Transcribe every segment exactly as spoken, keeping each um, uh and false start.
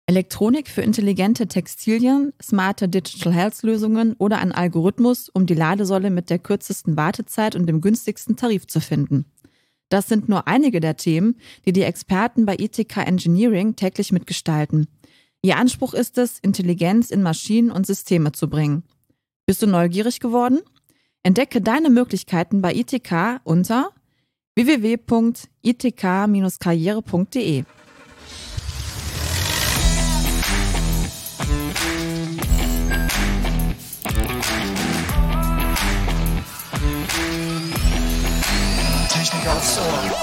Elektronik für intelligente Textilien, smarte Digital Health Lösungen oder ein Algorithmus, um die Ladesäule mit der kürzesten Wartezeit und dem günstigsten Tarif zu finden. Das sind nur einige der Themen, die die Experten bei I T K Engineering täglich mitgestalten. Ihr Anspruch ist es, Intelligenz in Maschinen und Systeme zu bringen. Bist du neugierig geworden? Entdecke deine Möglichkeiten bei I T K unter w w w punkt i t k dash karriere punkt d e. Technik aufs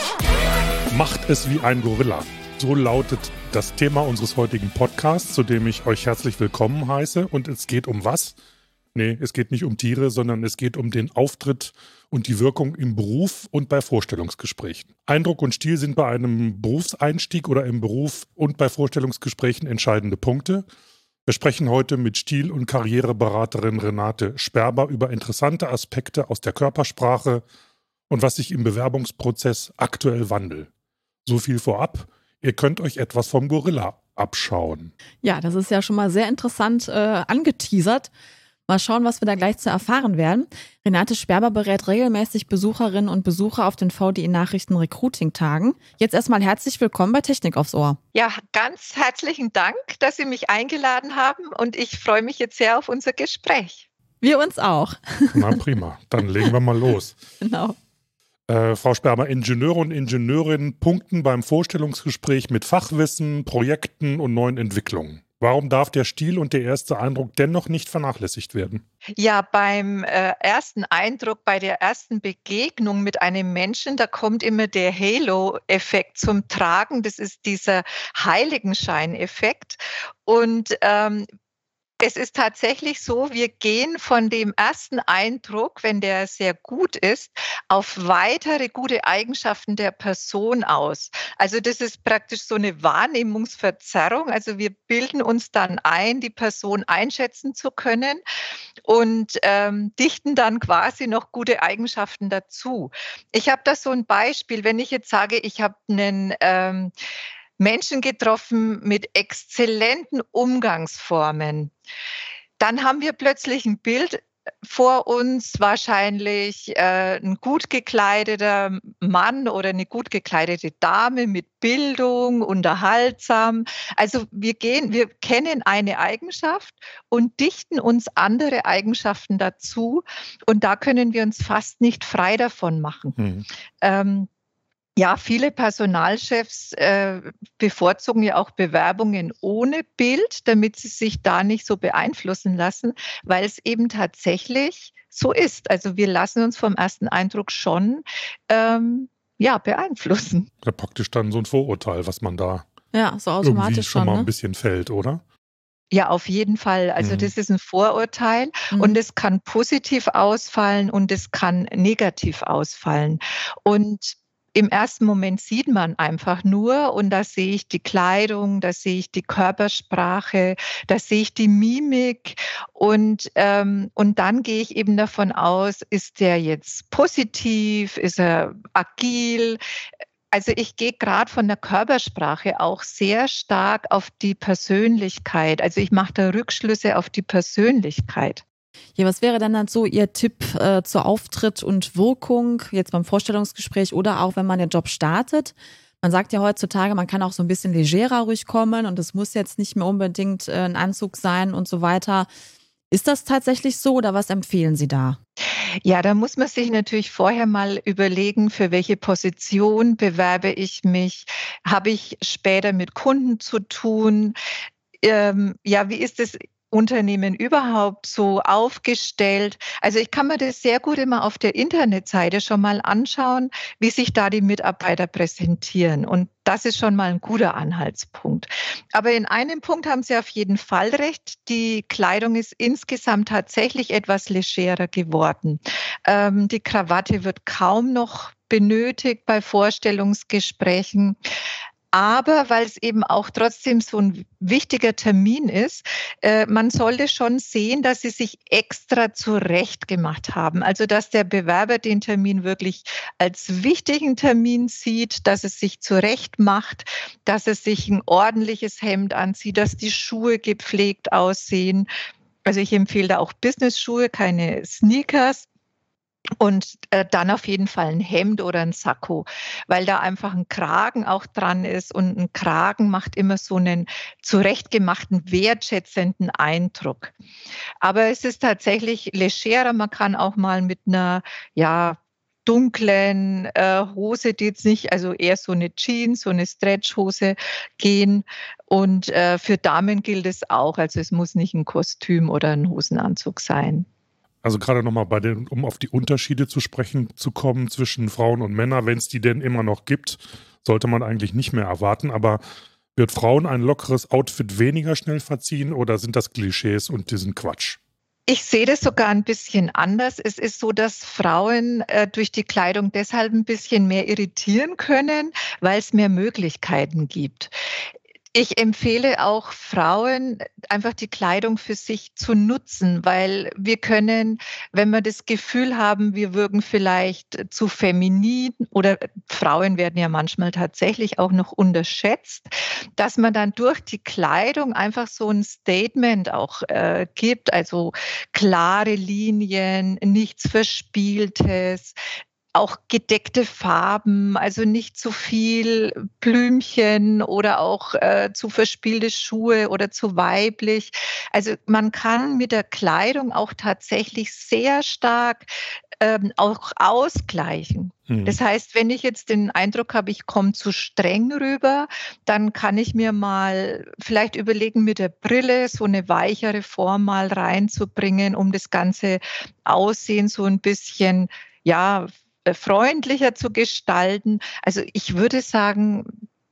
Ohr. Macht es wie ein Gorilla. So lautet das Thema unseres heutigen Podcasts, zu dem ich euch herzlich willkommen heiße. Und es geht um was? Nee, es geht nicht um Tiere, sondern es geht um den Auftritt und die Wirkung im Beruf und bei Vorstellungsgesprächen. Eindruck und Stil sind bei einem Berufseinstieg oder im Beruf und bei Vorstellungsgesprächen entscheidende Punkte. Wir sprechen heute mit Stil- und Karriereberaterin Renate Sperber über interessante Aspekte aus der Körpersprache und was sich im Bewerbungsprozess aktuell wandelt. So viel vorab. Ihr könnt euch etwas vom Gorilla abschauen. Ja, das ist ja schon mal sehr interessant äh, angeteasert. Mal schauen, was wir da gleich zu erfahren werden. Renate Sperber berät regelmäßig Besucherinnen und Besucher auf den V D I-Nachrichten-Recruiting-Tagen. Jetzt erstmal herzlich willkommen bei Technik aufs Ohr. Ja, ganz herzlichen Dank, dass Sie mich eingeladen haben und ich freue mich jetzt sehr auf unser Gespräch. Wir uns auch. Na prima, dann legen wir mal los. Genau. Äh, Frau Sperber, Ingenieure und Ingenieurinnen punkten beim Vorstellungsgespräch mit Fachwissen, Projekten und neuen Entwicklungen. Warum darf der Stil und der erste Eindruck dennoch nicht vernachlässigt werden? Ja, beim äh, ersten Eindruck, bei der ersten Begegnung mit einem Menschen, da kommt immer der Halo-Effekt zum Tragen. Das ist dieser Heiligenschein-Effekt. Und ähm, es ist tatsächlich so, wir gehen von dem ersten Eindruck, wenn der sehr gut ist, auf weitere gute Eigenschaften der Person aus. Also das ist praktisch so eine Wahrnehmungsverzerrung. Also wir bilden uns dann ein, die Person einschätzen zu können und ähm, dichten dann quasi noch gute Eigenschaften dazu. Ich habe da so ein Beispiel, wenn ich jetzt sage, ich habe einen ähm, Menschen getroffen mit exzellenten Umgangsformen. Dann haben wir plötzlich ein Bild vor uns, wahrscheinlich äh, ein gut gekleideter Mann oder eine gut gekleidete Dame mit Bildung, unterhaltsam. Also wir gehen, wir kennen eine Eigenschaft und dichten uns andere Eigenschaften dazu und da können wir uns fast nicht frei davon machen. Mhm. Ähm, Ja, viele Personalchefs äh, bevorzugen ja auch Bewerbungen ohne Bild, damit sie sich da nicht so beeinflussen lassen, weil es eben tatsächlich so ist. Also wir lassen uns vom ersten Eindruck schon ähm, ja, beeinflussen. Ja, praktisch dann so ein Vorurteil, was man da ja, so automatisch irgendwie schon schon, mal ne? ein bisschen fällt, oder? Ja, auf jeden Fall. Also mhm. das ist ein Vorurteil mhm. und es kann positiv ausfallen und es kann negativ ausfallen. Und im ersten Moment sieht man einfach nur und da sehe ich die Kleidung, da sehe ich die Körpersprache, da sehe ich die Mimik und, ähm, und dann gehe ich eben davon aus, ist der jetzt positiv, ist er agil? Also ich gehe gerade von der Körpersprache auch sehr stark auf die Persönlichkeit. Also ich mache da Rückschlüsse auf die Persönlichkeit. Ja, was wäre dann, dann so Ihr Tipp äh, zur Auftritt und Wirkung, jetzt beim Vorstellungsgespräch oder auch, wenn man den Job startet? Man sagt ja heutzutage, man kann auch so ein bisschen legerer ruhig kommen und es muss jetzt nicht mehr unbedingt äh, ein Anzug sein und so weiter. Ist das tatsächlich so oder was empfehlen Sie da? Ja, da muss man sich natürlich vorher mal überlegen, für welche Position bewerbe ich mich? Habe ich später mit Kunden zu tun? Ähm, ja, wie ist es Unternehmen überhaupt so aufgestellt? Also ich kann mir das sehr gut immer auf der Internetseite schon mal anschauen, wie sich da die Mitarbeiter präsentieren. Und das ist schon mal ein guter Anhaltspunkt. Aber in einem Punkt haben Sie auf jeden Fall recht. Die Kleidung ist insgesamt tatsächlich etwas legerer geworden. Ähm, die Krawatte wird kaum noch benötigt bei Vorstellungsgesprächen. Aber weil es eben auch trotzdem so ein wichtiger Termin ist, äh, man sollte schon sehen, dass sie sich extra zurecht gemacht haben. Also dass der Bewerber den Termin wirklich als wichtigen Termin sieht, dass es sich zurecht macht, dass es sich ein ordentliches Hemd anzieht, dass die Schuhe gepflegt aussehen. Also ich empfehle da auch Business-Schuhe, keine Sneakers. Und äh, dann auf jeden Fall ein Hemd oder ein Sakko, weil da einfach ein Kragen auch dran ist und ein Kragen macht immer so einen zurechtgemachten, wertschätzenden Eindruck. Aber es ist tatsächlich legerer, man kann auch mal mit einer, ja, dunklen äh, Hose, die jetzt nicht, also eher so eine Jeans, so eine Stretchhose gehen. Und äh, für Damen gilt es auch, also es muss nicht ein Kostüm oder ein Hosenanzug sein. Also gerade nochmal bei den, um auf die Unterschiede zu sprechen zu kommen zwischen Frauen und Männern, wenn es die denn immer noch gibt, sollte man eigentlich nicht mehr erwarten. Aber wird Frauen ein lockeres Outfit weniger schnell verziehen oder sind das Klischees und die sind Quatsch? Ich sehe das sogar ein bisschen anders. Es ist so, dass Frauen äh, durch die Kleidung deshalb ein bisschen mehr irritieren können, weil es mehr Möglichkeiten gibt. Ich empfehle auch Frauen, einfach die Kleidung für sich zu nutzen, weil wir können, wenn wir das Gefühl haben, wir wirken vielleicht zu feminin oder Frauen werden ja manchmal tatsächlich auch noch unterschätzt, dass man dann durch die Kleidung einfach so ein Statement auch äh, gibt, also klare Linien, nichts Verspieltes, auch gedeckte Farben, also nicht zu viel Blümchen oder auch äh, zu verspielte Schuhe oder zu weiblich. Also man kann mit der Kleidung auch tatsächlich sehr stark ähm, auch ausgleichen. Hm. Das heißt, wenn ich jetzt den Eindruck habe, ich komme zu streng rüber, dann kann ich mir mal vielleicht überlegen, mit der Brille so eine weichere Form mal reinzubringen, um das ganze Aussehen so ein bisschen, ja, freundlicher zu gestalten. Also ich würde sagen,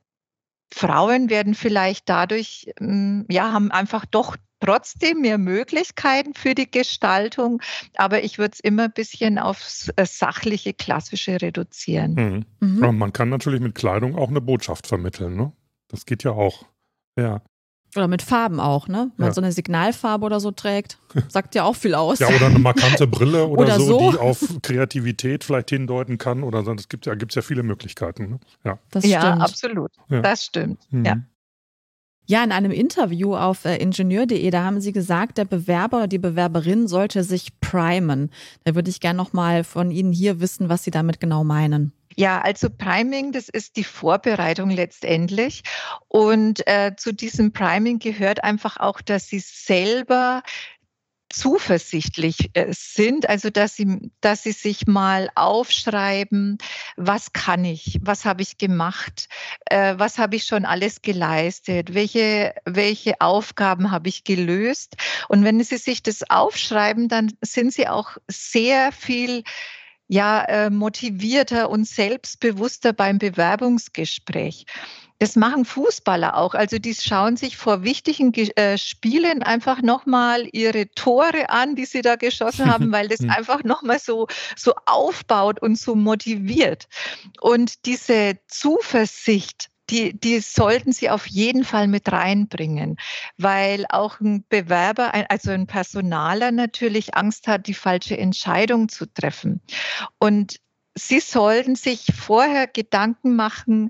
Frauen werden vielleicht dadurch, ja, haben einfach doch trotzdem mehr Möglichkeiten für die Gestaltung, aber ich würde es immer ein bisschen aufs sachliche, klassische reduzieren. Mhm. Mhm. Aber man kann natürlich mit Kleidung auch eine Botschaft vermitteln, ne? Das geht ja auch. Ja. Oder mit Farben auch, ne? Wenn man ja so eine Signalfarbe oder so trägt, sagt ja auch viel aus. Ja, oder eine markante Brille oder, oder so, so, die auf Kreativität vielleicht hindeuten kann. Oder so. Es gibt ja, gibt's ja viele Möglichkeiten. Ne? Ja. Das ja, stimmt. absolut. Ja. Das stimmt. Mhm. Ja. Ja, in einem Interview auf äh, ingenieur punkt de, da haben Sie gesagt, der Bewerber oder die Bewerberin sollte sich primen. Da würde ich gerne noch mal von Ihnen hier wissen, was Sie damit genau meinen. Ja, also Priming, das ist die Vorbereitung letztendlich. Und äh, zu diesem Priming gehört einfach auch, dass Sie selber zuversichtlich äh, sind, also dass sie, dass sie sich mal aufschreiben, was kann ich, was habe ich gemacht, äh, was habe ich schon alles geleistet, welche, welche Aufgaben habe ich gelöst. Und wenn sie sich das aufschreiben, dann sind sie auch sehr viel ja, äh, motivierter und selbstbewusster beim Bewerbungsgespräch. Das machen Fußballer auch. Also die schauen sich vor wichtigen äh, Spielen einfach nochmal ihre Tore an, die sie da geschossen haben, weil das einfach nochmal so, so aufbaut und so motiviert. Und diese Zuversicht, Die, die sollten Sie auf jeden Fall mit reinbringen, weil auch ein Bewerber, also ein Personaler natürlich Angst hat, die falsche Entscheidung zu treffen. Und Sie sollten sich vorher Gedanken machen,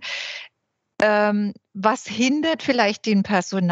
ähm, was hindert vielleicht den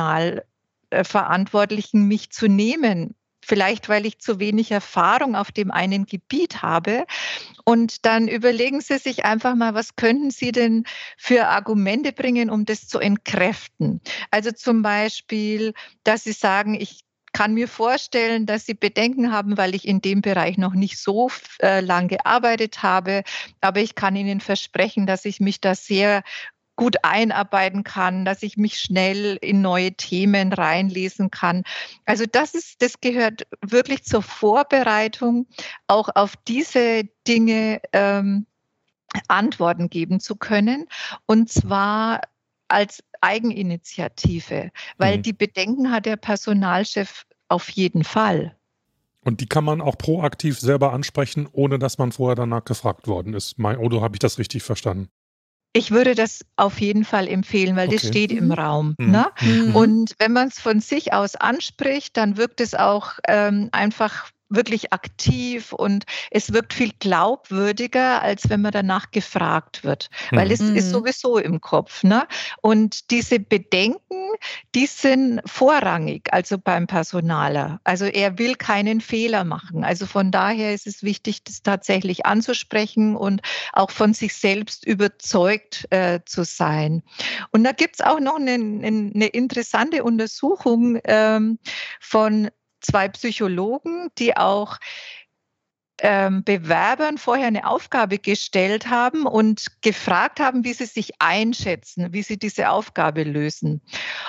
Personalverantwortlichen, mich zu nehmen? Vielleicht, weil ich zu wenig Erfahrung auf dem einen Gebiet habe. Und dann überlegen Sie sich einfach mal, was könnten Sie denn für Argumente bringen, um das zu entkräften? Also zum Beispiel, dass Sie sagen, ich kann mir vorstellen, dass Sie Bedenken haben, weil ich in dem Bereich noch nicht so äh, lang gearbeitet habe. Aber ich kann Ihnen versprechen, dass ich mich da sehr gut einarbeiten kann, dass ich mich schnell in neue Themen reinlesen kann. Also das ist, das gehört wirklich zur Vorbereitung, auch auf diese Dinge ähm, Antworten geben zu können. Und zwar als Eigeninitiative, weil mhm. die Bedenken hat der Personalchef auf jeden Fall. Und die kann man auch proaktiv selber ansprechen, ohne dass man vorher danach gefragt worden ist. Mein, oder habe ich das richtig verstanden? Ich würde das auf jeden Fall empfehlen, weil Okay. das steht Mhm. im Raum. Mhm. Ne? Mhm. Und wenn man es von sich aus anspricht, dann wirkt es auch ähm, einfach wirklich aktiv und es wirkt viel glaubwürdiger, als wenn man danach gefragt wird, weil Mhm. es ist Mhm. sowieso im Kopf. Ne? Und diese Bedenken, die sind vorrangig, also beim Personaler. Also er will keinen Fehler machen. Also von daher ist es wichtig, das tatsächlich anzusprechen und auch von sich selbst überzeugt äh, zu sein. Und da gibt es auch noch eine, eine interessante Untersuchung ähm, von zwei Psychologen, die auch ähm, Bewerbern vorher eine Aufgabe gestellt haben und gefragt haben, wie sie sich einschätzen, wie sie diese Aufgabe lösen.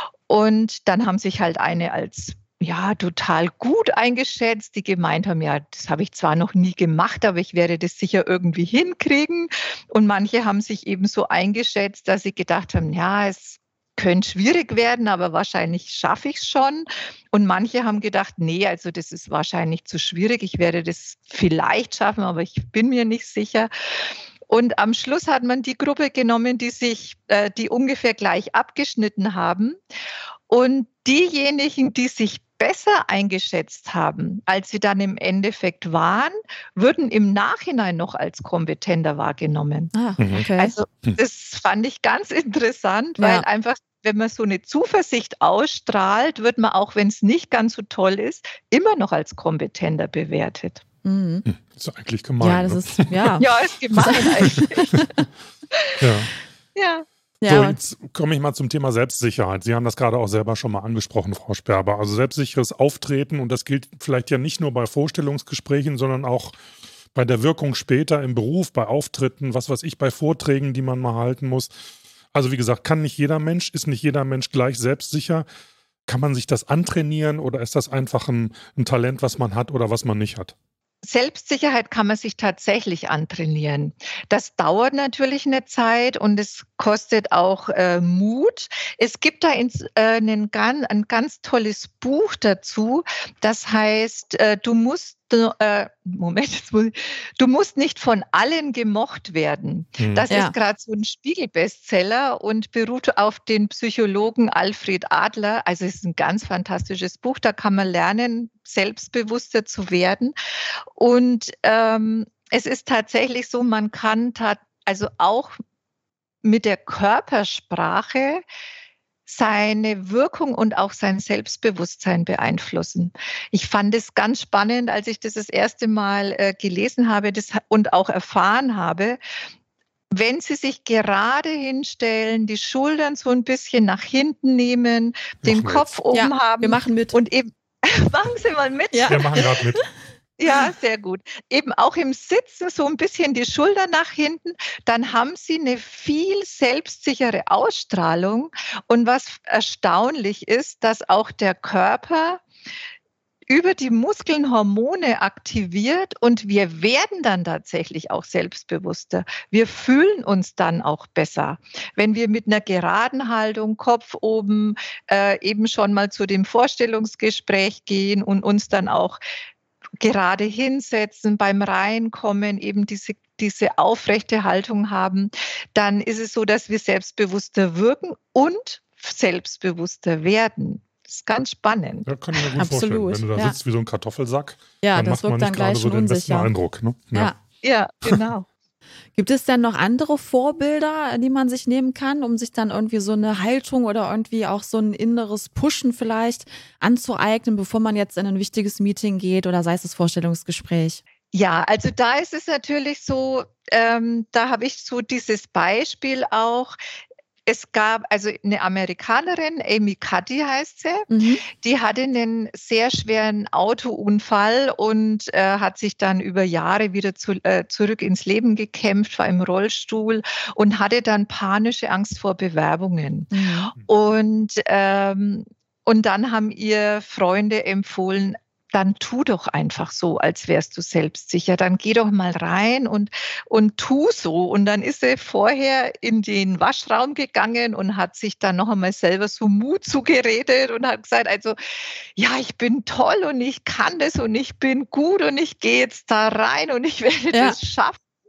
Und dann haben sich halt eine als ja, total gut eingeschätzt, die gemeint haben, ja, das habe ich zwar noch nie gemacht, aber ich werde das sicher irgendwie hinkriegen. Und manche haben sich eben so eingeschätzt, dass sie gedacht haben, ja, es könnte schwierig werden, aber wahrscheinlich schaffe ich es schon. Und manche haben gedacht, nee, also das ist wahrscheinlich zu schwierig, ich werde das vielleicht schaffen, aber ich bin mir nicht sicher. Und am Schluss hat man die Gruppe genommen, die sich, äh, die ungefähr gleich abgeschnitten haben. Und diejenigen, die sich besser eingeschätzt haben, als sie dann im Endeffekt waren, würden im Nachhinein noch als kompetenter wahrgenommen. Ah, Mhm. okay. Also das fand ich ganz interessant, weil Ja. einfach, wenn man so eine Zuversicht ausstrahlt, wird man, auch wenn es nicht ganz so toll ist, immer noch als kompetenter bewertet. Mhm. Hm, ist ja eigentlich gemein. Ja, das ne? ist, ja. Ja, ist gemein eigentlich. Ja. Ja. Ja, So, aber- jetzt komme ich mal zum Thema Selbstsicherheit. Sie haben das gerade auch selber schon mal angesprochen, Frau Sperber. Also selbstsicheres Auftreten, und das gilt vielleicht ja nicht nur bei Vorstellungsgesprächen, sondern auch bei der Wirkung später im Beruf, bei Auftritten, was weiß ich, bei Vorträgen, die man mal halten muss. Also wie gesagt, kann nicht jeder Mensch, ist nicht jeder Mensch gleich selbstsicher. Kann man sich das antrainieren oder ist das einfach ein, ein Talent, was man hat oder was man nicht hat? Selbstsicherheit kann man sich tatsächlich antrainieren. Das dauert natürlich eine Zeit und es kostet auch äh, Mut. Es gibt da ins, äh, einen, ganz, ein ganz tolles Buch dazu. Das heißt, äh, du musst äh, Moment, jetzt muss ich, du musst nicht von allen gemocht werden. Mhm. Das Ja. ist gerade so ein Spiegel-Bestseller und beruht auf den Psychologen Alfred Adler. Also es ist ein ganz fantastisches Buch. Da kann man lernen, selbstbewusster zu werden. Und ähm, es ist tatsächlich so, man kann tat, also auch mit der Körpersprache seine Wirkung und auch sein Selbstbewusstsein beeinflussen. Ich fand es ganz spannend, als ich das das erste Mal äh, gelesen habe das, und auch erfahren habe. Wenn Sie sich gerade hinstellen, die Schultern so ein bisschen nach hinten nehmen, den Machen wir Kopf jetzt. oben Ja, haben wir machen mit. und eben, machen Sie mal mit. Ja. Wir machen gerade mit. Ja, sehr gut. Eben auch im Sitzen so ein bisschen die Schulter nach hinten, dann haben Sie eine viel selbstsichere Ausstrahlung. Und was erstaunlich ist, dass auch der Körper über die Muskeln Hormone aktiviert und wir werden dann tatsächlich auch selbstbewusster. Wir fühlen uns dann auch besser, wenn wir mit einer geraden Haltung, Kopf oben, äh, eben schon mal zu dem Vorstellungsgespräch gehen und uns dann auch gerade hinsetzen, beim Reinkommen eben diese, diese aufrechte Haltung haben, dann ist es so, dass wir selbstbewusster wirken und selbstbewusster werden. Das ist ganz spannend. Ja, kann ich mir gut Absolut, vorstellen. Wenn du da ja. sitzt wie so ein Kartoffelsack, Ja, dann das macht man wirkt nicht dann gerade gleich so schon den besten unsicher. Eindruck. Ne? Ja. Ja, genau. Gibt es denn noch andere Vorbilder, die man sich nehmen kann, um sich dann irgendwie so eine Haltung oder irgendwie auch so ein inneres Pushen vielleicht anzueignen, bevor man jetzt in ein wichtiges Meeting geht oder sei es das Vorstellungsgespräch? Ja, also da ist es natürlich so, ähm, da habe ich so dieses Beispiel auch. Es gab also eine Amerikanerin, Amy Cuddy heißt sie, Mhm. die hatte einen sehr schweren Autounfall und äh, hat sich dann über Jahre wieder zu, äh, zurück ins Leben gekämpft, war im Rollstuhl und hatte dann panische Angst vor Bewerbungen. Mhm. Und, ähm, und dann haben ihr Freunde empfohlen, dann tu doch einfach so, als wärst du selbstsicher. Dann geh doch mal rein und, und tu so. Und dann ist sie vorher in den Waschraum gegangen und hat sich dann noch einmal selber so Mut zugeredet und hat gesagt, also ja, ich bin toll und ich kann das und ich bin gut und ich gehe jetzt da rein und ich werde Ja. das schaffen.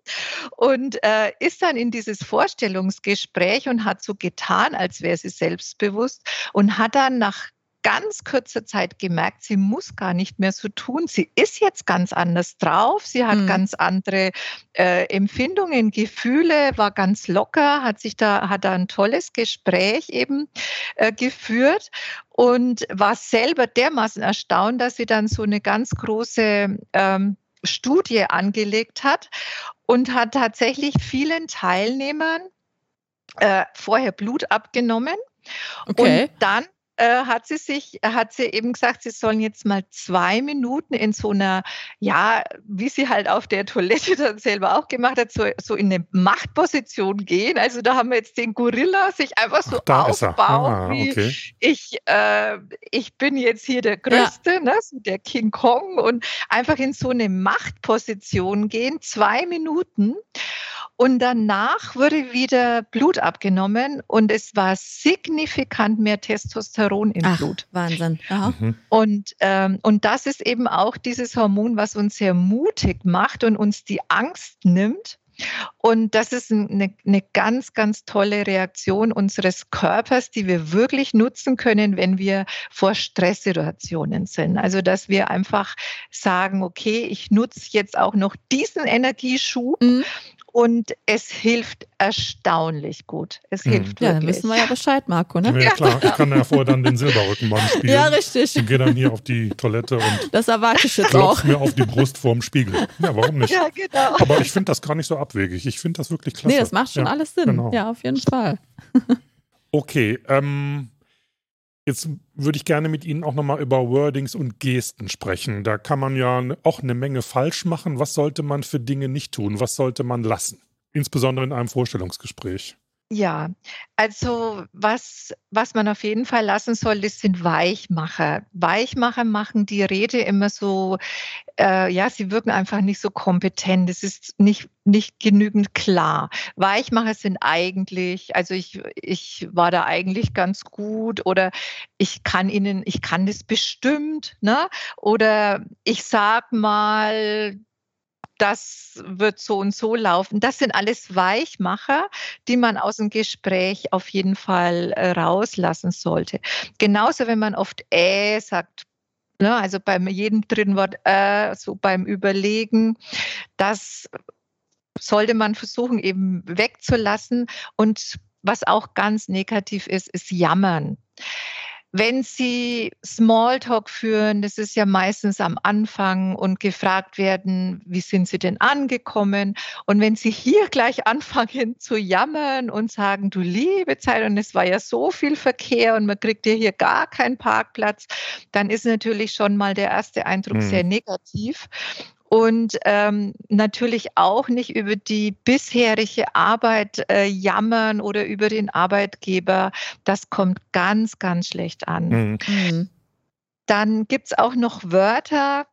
und äh, ist dann in dieses Vorstellungsgespräch und hat so getan, als wäre sie selbstbewusst und hat dann nach ganz kurzer Zeit gemerkt, sie muss gar nicht mehr so tun. Sie ist jetzt ganz anders drauf. Sie hat mhm. ganz andere äh, Empfindungen, Gefühle, war ganz locker, hat sich da, hat da ein tolles Gespräch eben äh, geführt und war selber dermaßen erstaunt, dass sie dann so eine ganz große ähm, Studie angelegt hat und hat tatsächlich vielen Teilnehmern äh, vorher Blut abgenommen. Okay. Und dann Äh, hat sie sich, hat sie eben gesagt, sie sollen jetzt mal zwei Minuten in so einer, ja, wie sie halt auf der Toilette dann selber auch gemacht hat, so, so in eine Machtposition gehen. Also da haben wir jetzt den Gorilla sich einfach so Ach, aufbaut, ah, wie okay. ich, äh, ich bin jetzt hier der Größte, ja. ne, so der King Kong und einfach in so eine Machtposition gehen, zwei Minuten. Und danach wurde wieder Blut abgenommen und es war signifikant mehr Testosteron im Ach, Blut. Wahnsinn. Aha. Mhm. Und, ähm, und das ist eben auch dieses Hormon, was uns sehr mutig macht und uns die Angst nimmt. Und das ist eine, eine ganz, ganz tolle Reaktion unseres Körpers, die wir wirklich nutzen können, wenn wir vor Stresssituationen sind. Also, dass wir einfach sagen, okay, ich nutze jetzt auch noch diesen Energieschub. Mhm. Und es hilft erstaunlich gut. Es hilft ja, wirklich. dann wissen wir ja Bescheid, Marco, ne? Ja, klar. Ich kann ja vorher dann den Silberrückenmann spielen. Ja, richtig. Und gehe dann hier auf die Toilette und das erwarte ich jetzt auch. mir auf die Brust vorm Spiegel. Ja, warum nicht? Ja, genau. Aber ich finde das gar nicht so abwegig. Ich finde das wirklich klasse. Nee, das macht schon ja, alles Sinn. Genau. Ja, auf jeden Fall. Okay, ähm, jetzt würde ich gerne mit Ihnen auch nochmal über Wordings und Gesten sprechen. Da kann man ja auch eine Menge falsch machen. Was sollte man für Dinge nicht tun? Was sollte man lassen? Insbesondere in einem Vorstellungsgespräch. Ja, also was, was man auf jeden Fall lassen soll, das sind Weichmacher. Weichmacher machen die Rede immer so, äh, ja, sie wirken einfach nicht so kompetent. Es ist nicht, nicht genügend klar. Weichmacher sind eigentlich, also ich, ich war da eigentlich ganz gut oder ich kann Ihnen, ich kann das bestimmt, ne? Oder ich sag mal, das wird so und so laufen. Das sind alles Weichmacher, die man aus dem Gespräch auf jeden Fall äh, rauslassen sollte. Genauso, wenn man oft äh sagt, ne, also beim jedem dritten Wort äh, so beim Überlegen, das sollte man versuchen eben wegzulassen. Und was auch ganz negativ ist, ist Jammern. Wenn Sie Smalltalk führen, das ist ja meistens am Anfang und gefragt werden, wie sind Sie denn angekommen? Und wenn Sie hier gleich anfangen zu jammern und sagen, du liebe Zeit, und es war ja so viel Verkehr und man kriegt ja hier gar keinen Parkplatz, dann ist natürlich schon mal der erste Eindruck mhm. sehr negativ. Und ähm, natürlich auch nicht über die bisherige Arbeit äh, jammern oder über den Arbeitgeber. Das kommt ganz, ganz schlecht an. Mhm. Dann gibt es auch noch Wörter,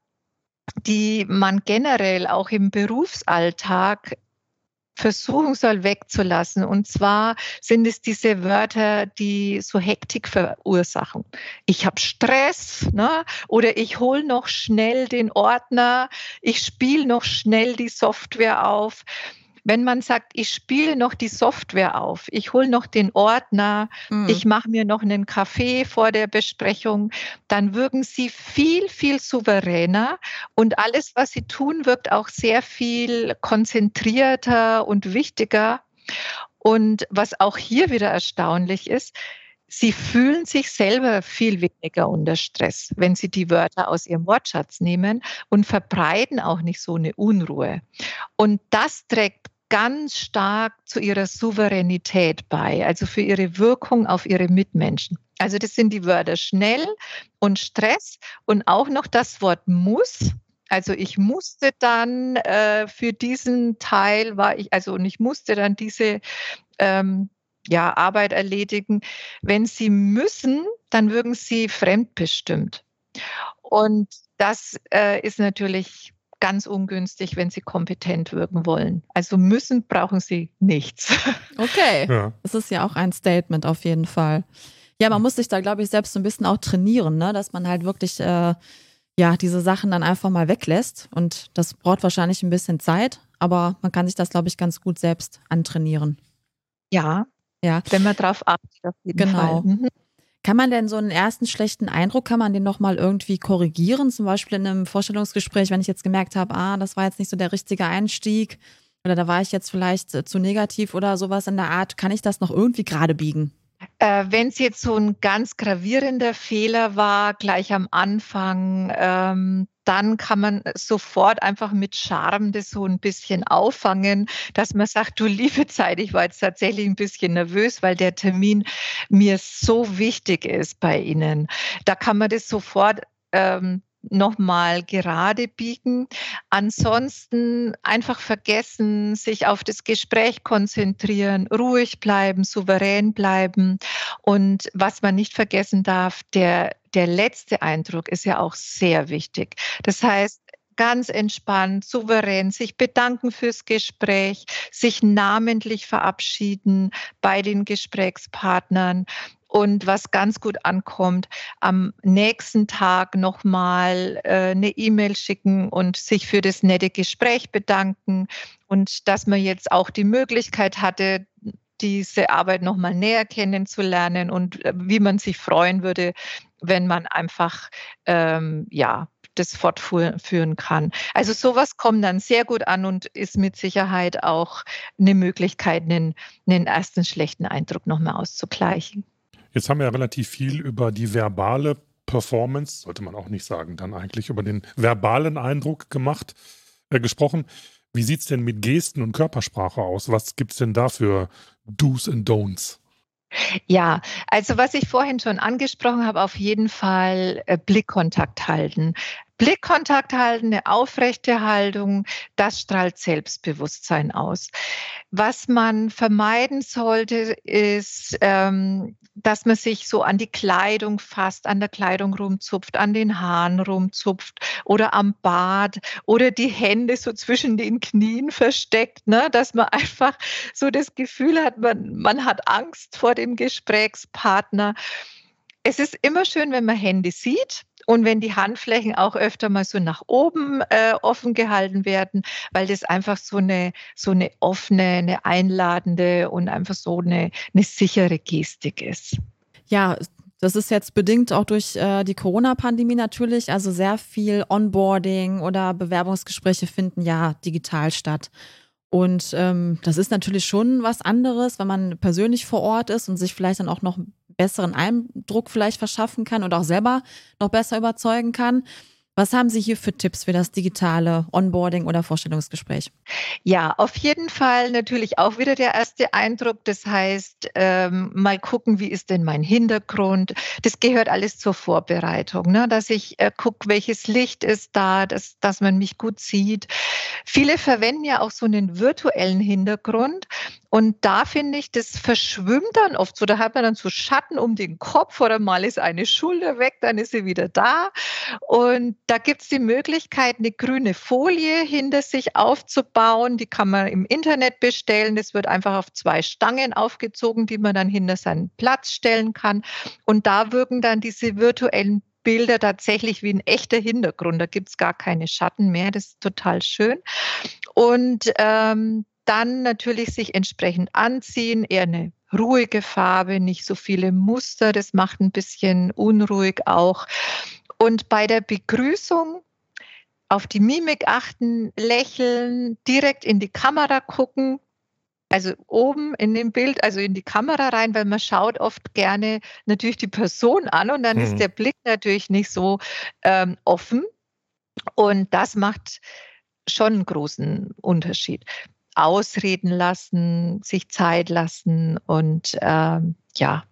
die man generell auch im Berufsalltag versuchen soll wegzulassen. Und zwar sind es diese Wörter, die so Hektik verursachen. Ich habe Stress, ne? Oder ich hole noch schnell den Ordner, ich spiele noch schnell die Software auf. Wenn man sagt, ich spiele noch die Software auf, ich hole noch den Ordner, mhm. ich mache mir noch einen Kaffee vor der Besprechung, dann wirken Sie viel, viel souveräner und alles, was Sie tun, wirkt auch sehr viel konzentrierter und wichtiger. Und was auch hier wieder erstaunlich ist, Sie fühlen sich selber viel weniger unter Stress, wenn Sie die Wörter aus Ihrem Wortschatz nehmen und verbreiten auch nicht so eine Unruhe. Und das trägt ganz stark zu Ihrer Souveränität bei, also für Ihre Wirkung auf Ihre Mitmenschen. Also das sind die Wörter schnell und Stress und auch noch das Wort muss. Also ich musste dann äh, für diesen Teil, war ich, also und ich musste dann diese ähm, ja, Arbeit erledigen. Wenn Sie müssen, dann wirken Sie fremdbestimmt. Und das äh, ist natürlich ganz ungünstig, wenn Sie kompetent wirken wollen. Also müssen brauchen Sie nichts. Okay, ja. Das ist ja auch ein Statement auf jeden Fall. Ja, man muss sich da, glaube ich, selbst so ein bisschen auch trainieren, ne? Dass man halt wirklich äh, ja, diese Sachen dann einfach mal weglässt. Und das braucht wahrscheinlich ein bisschen Zeit. aber man kann sich das, glaube ich, ganz gut selbst antrainieren. Ja, Ja, wenn man drauf achtet, auf jeden Fall. genau. Mhm. Kann man denn so einen ersten schlechten Eindruck, kann man den noch mal irgendwie korrigieren? Zum Beispiel in einem Vorstellungsgespräch, wenn ich jetzt gemerkt habe, ah, das war jetzt nicht so der richtige Einstieg oder da war ich jetzt vielleicht äh, zu negativ oder sowas in der Art. Kann ich das noch irgendwie gerade biegen? Äh, wenn es jetzt so ein ganz gravierender Fehler war, gleich am Anfang, ähm, dann kann man sofort einfach mit Charme das so ein bisschen auffangen, dass man sagt: „Du, liebe Zeit, ich war jetzt tatsächlich ein bisschen nervös, weil der Termin mir so wichtig ist bei Ihnen.“ Da kann man das sofort, ähm, noch mal gerade biegen. Ansonsten einfach vergessen, sich auf das Gespräch konzentrieren, ruhig bleiben, souverän bleiben. Und was man nicht vergessen darf, der der letzte Eindruck ist ja auch sehr wichtig. Das heißt, ganz entspannt, souverän sich bedanken fürs Gespräch, sich namentlich verabschieden bei den Gesprächspartnern und was ganz gut ankommt, am nächsten Tag noch mal, äh, 'ne E-Mail schicken und sich für das nette Gespräch bedanken und dass man jetzt auch die Möglichkeit hatte, diese Arbeit noch mal näher kennenzulernen und, äh, wie man sich freuen würde, wenn man einfach, ähm, ja, das fortfuhr führen kann. Also, sowas kommt dann sehr gut an und ist mit Sicherheit auch 'ne Möglichkeit, 'nen 'nen ersten schlechten Eindruck noch mal auszugleichen. Jetzt haben wir ja relativ viel über die verbale Performance, sollte man auch nicht sagen, dann eigentlich über den verbalen Eindruck gemacht, äh, gesprochen. Wie sieht's denn mit Gesten und Körpersprache aus? Was gibt's denn da für Do's and Don'ts? Ja, also was ich vorhin schon angesprochen habe, auf jeden Fall, äh, Blickkontakt halten. Blickkontakt halten, eine aufrechte Haltung, das strahlt Selbstbewusstsein aus. Was man vermeiden sollte, ist, ähm, dass man sich so an die Kleidung fasst, an der Kleidung rumzupft, an den Haaren rumzupft oder am Bart oder die Hände so zwischen den Knien versteckt, ne? Dass man einfach so das Gefühl hat, man man hat Angst vor dem Gesprächspartner. Es ist immer schön, wenn man Hände sieht und wenn die Handflächen auch öfter mal so nach oben, äh, offen gehalten werden, weil das einfach so eine so eine offene, 'ne einladende und einfach so eine 'ne sichere Gestik ist. Ja, das ist jetzt bedingt auch durch äh, die Corona-Pandemie natürlich. Also sehr viel Onboarding oder Bewerbungsgespräche finden ja digital statt. Und ähm, das ist natürlich schon was anderes, wenn man persönlich vor Ort ist und sich vielleicht dann auch noch einen besseren Eindruck vielleicht verschaffen kann und auch selber noch besser überzeugen kann. Was haben Sie hier für Tipps für das digitale Onboarding oder Vorstellungsgespräch? Ja, auf jeden Fall natürlich auch wieder der erste Eindruck. Das heißt, ähm, mal gucken, wie ist denn mein Hintergrund? Das gehört alles zur Vorbereitung, ne? Dass ich äh, gucke, welches Licht ist da, dass, dass man mich gut sieht. Viele verwenden ja auch so einen virtuellen Hintergrund. Und da finde ich, das verschwimmt dann oft so. Da hat man dann so Schatten um den Kopf oder mal ist eine Schulter weg, dann ist sie wieder da. Und da gibt's die Möglichkeit, eine grüne Folie hinter sich aufzubauen. Die kann man im Internet bestellen. Das wird einfach auf zwei Stangen aufgezogen, die man dann hinter seinen Platz stellen kann. Und da wirken dann diese virtuellen Bilder tatsächlich wie ein echter Hintergrund. Da gibt's gar keine Schatten mehr. Das ist total schön. Und, ähm, dann natürlich sich entsprechend anziehen, eher eine ruhige Farbe, nicht so viele Muster. Das macht ein bisschen unruhig auch. Und bei der Begrüßung auf die Mimik achten, lächeln, direkt in die Kamera gucken, also oben in dem Bild, also in die Kamera rein, weil man schaut oft gerne natürlich die Person an und dann ist Mhm. der Blick natürlich nicht so, ähm, offen und das macht schon 'n großen Unterschied. Ausreden lassen, sich Zeit lassen und, ähm, ja,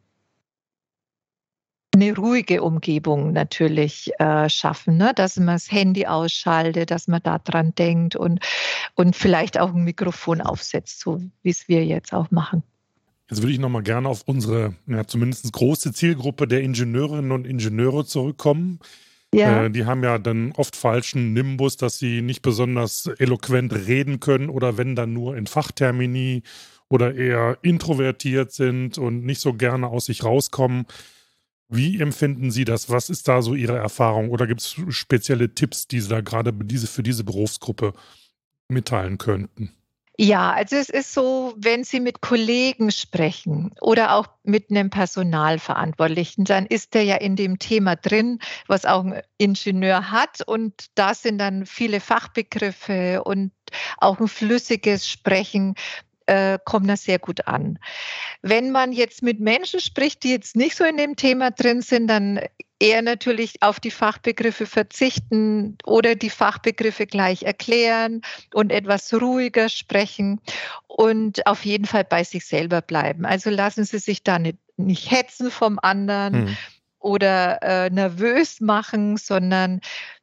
'ne ruhige Umgebung natürlich, äh, schaffen, ne? Dass man das Handy ausschaltet, dass man da dran denkt und und vielleicht auch 'n Mikrofon aufsetzt, so wie's wir jetzt auch machen. Jetzt würde ich noch mal gerne auf unsere, ja, zumindest große Zielgruppe der Ingenieurinnen und Ingenieure zurückkommen. Ja. Äh, die haben ja dann oft falschen Nimbus, dass sie nicht besonders eloquent reden können oder wenn dann nur in Fachtermini oder eher introvertiert sind und nicht so gerne aus sich rauskommen. Wie empfinden Sie das? Was ist da so Ihre Erfahrung? Oder gibt es spezielle Tipps, die Sie da gerade diese für diese Berufsgruppe mitteilen könnten? Ja, also es ist so, wenn Sie mit Kollegen sprechen oder auch mit einem Personalverantwortlichen, dann ist der ja in dem Thema drin, was auch ein Ingenieur hat. Und da sind dann viele Fachbegriffe und auch ein flüssiges Sprechen äh, kommt da sehr gut an. Wenn man jetzt mit Menschen spricht, die jetzt nicht so in dem Thema drin sind, dann eher natürlich auf die Fachbegriffe verzichten oder die Fachbegriffe gleich erklären und etwas ruhiger sprechen und auf jeden Fall bei sich selber bleiben. Also lassen Sie sich da nicht, nicht hetzen vom anderen hm. oder äh, nervös machen, sondern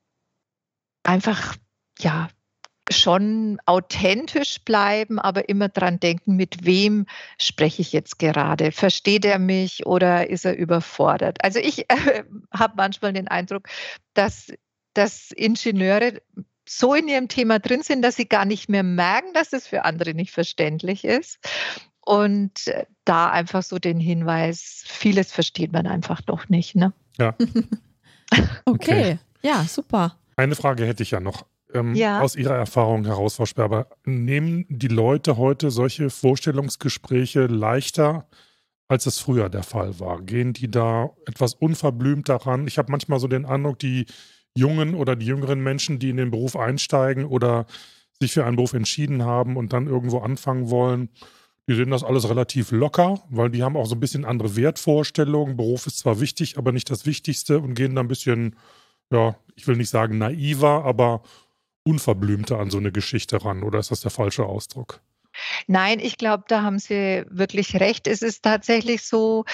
einfach, ja, schon authentisch bleiben, aber immer dran denken, mit wem spreche ich jetzt gerade? Versteht er mich oder ist er überfordert? Also ich äh, habe manchmal den Eindruck, dass, dass Ingenieure so in ihrem Thema drin sind, dass sie gar nicht mehr merken, dass es für andere nicht verständlich ist. Und da einfach so den Hinweis, vieles versteht man einfach doch nicht. Ne? Ja. okay. okay, ja, super. Eine Frage hätte ich ja noch. Ähm, ja. Aus Ihrer Erfahrung heraus, Frau Sperber, nehmen die Leute heute solche Vorstellungsgespräche leichter, als es früher der Fall war? Gehen die da etwas unverblümt daran? Ich habe manchmal so den Eindruck, die jungen oder die jüngeren Menschen, die in den Beruf einsteigen oder sich für einen Beruf entschieden haben und dann irgendwo anfangen wollen, die sehen das alles relativ locker, weil die haben auch so ein bisschen andere Wertvorstellungen. Beruf ist zwar wichtig, aber nicht das Wichtigste und gehen da ein bisschen, ja, ich will nicht sagen naiver, aber unverblümter an so eine Geschichte ran, oder ist das der falsche Ausdruck? Nein, ich glaube, da haben Sie wirklich recht. Es ist tatsächlich so,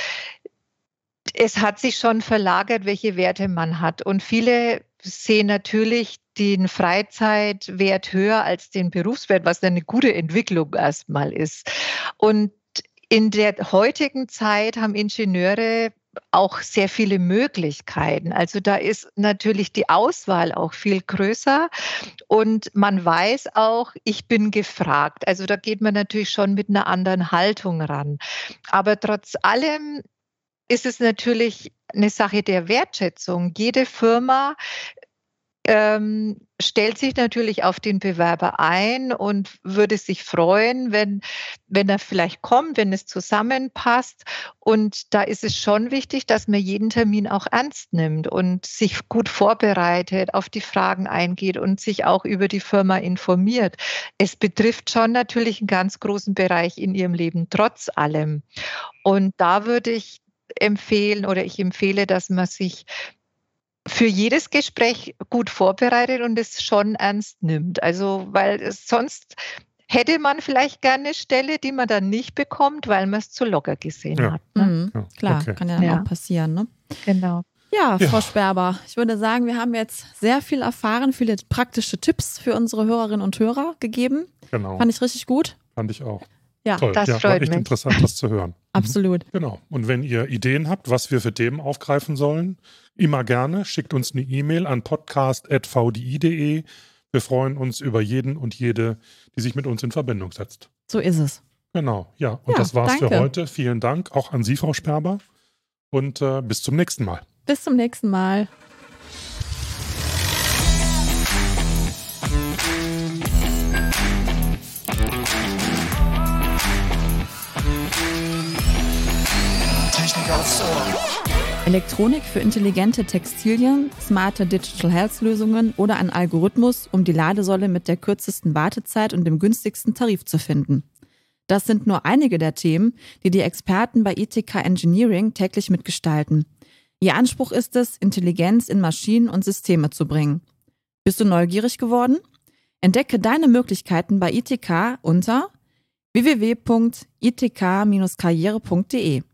es hat sich schon verlagert, welche Werte man hat. Und viele sehen natürlich den Freizeitwert höher als den Berufswert, was eine gute Entwicklung erstmal ist. Und in der heutigen Zeit haben Ingenieure auch sehr viele Möglichkeiten. Also da ist natürlich die Auswahl auch viel größer und man weiß auch, ich bin gefragt. Also da geht man natürlich schon mit einer anderen Haltung ran. Aber trotz allem ist es natürlich eine Sache der Wertschätzung. Jede Firma ähm, stellt sich natürlich auf den Bewerber ein und würde sich freuen, wenn, wenn er vielleicht kommt, wenn es zusammenpasst. Und da ist es schon wichtig, dass man jeden Termin auch ernst nimmt und sich gut vorbereitet, auf die Fragen eingeht und sich auch über die Firma informiert. Es betrifft schon natürlich einen ganz großen Bereich in ihrem Leben, trotz allem. Und da würde ich empfehlen oder ich empfehle, dass man sich für jedes Gespräch gut vorbereitet und es schon ernst nimmt. Also, weil es sonst hätte man vielleicht gerne eine Stelle, die man dann nicht bekommt, weil man es zu locker gesehen ja. hat. Ne? Mhm. Ja. Klar, okay. kann ja dann ja. auch passieren. Ne? Genau. Ja, Frau Ja. Sperber, ich würde sagen, wir haben jetzt sehr viel erfahren, viele praktische Tipps für unsere Hörerinnen und Hörer gegeben. Genau. Fand ich richtig gut. Fand ich auch. Ja, Toll. das ja, freut war echt mich. interessant, das zu hören. absolut. Genau. Und wenn ihr Ideen habt, was wir für Themen aufgreifen sollen, immer gerne, schickt uns eine E-Mail an podcast at v d i punkt d e. Wir freuen uns über jeden und jede, die sich mit uns in Verbindung setzt. So ist es. Genau, ja. Und Ja, das war's danke. für heute. Vielen Dank auch an Sie, Frau Sperber. Und äh, bis zum nächsten Mal. Bis zum nächsten Mal. Technik aufs Ohr. Elektronik für intelligente Textilien, smarte Digital Health Lösungen oder ein Algorithmus, um die Ladesäule mit der kürzesten Wartezeit und dem günstigsten Tarif zu finden. Das sind nur einige der Themen, die die Experten bei I T K Engineering täglich mitgestalten. Ihr Anspruch ist es, Intelligenz in Maschinen und Systeme zu bringen. Bist du neugierig geworden? Entdecke deine Möglichkeiten bei I T K unter w w w punkt i t k dash karriere punkt d e.